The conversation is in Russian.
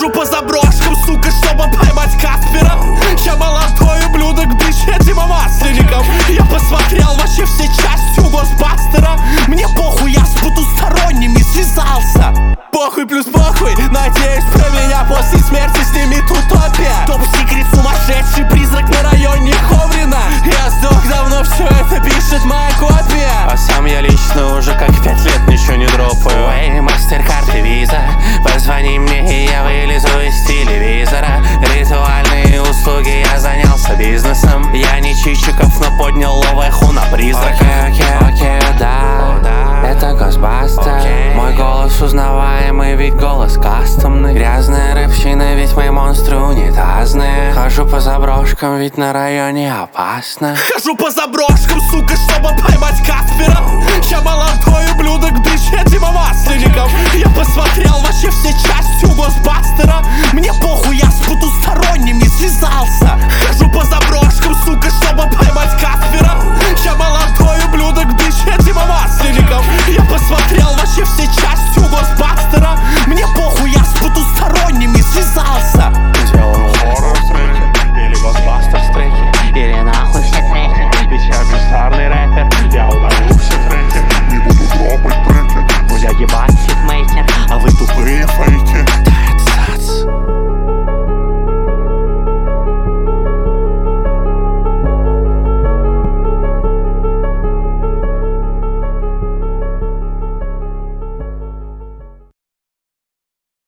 Хожу по заброшкам, сука, чтобы поймать Каспера. Я молодой ублюдок, бич, я Дима Масленников. Я посмотрел вообще все части у Госбастера. Мне похуй, я с потусторонними связался. Похуй плюс похуй, надеюсь, про меня после смерти снимет утопия. Топ-секрет, сумасшедший призрак на районе Ховрина. Я сдох давно, все это пишет моя копия. А сам я лично уже как 5 лет ничего не дропаю. Эй, мастер-карт и виза, позвони мне, и я вылезу из телевизора. Ритуальные услуги, я занялся бизнесом. Я не Чичиков, но поднял ловеху на призрака. Окей, да, это Госбастер. Мой голос узнаваемый, ведь голос кастомный. Грязная рэпщина, ведь мои монстры унитазные. Хожу по заброшкам, ведь на районе опасно. Хожу по заброшкам, сука.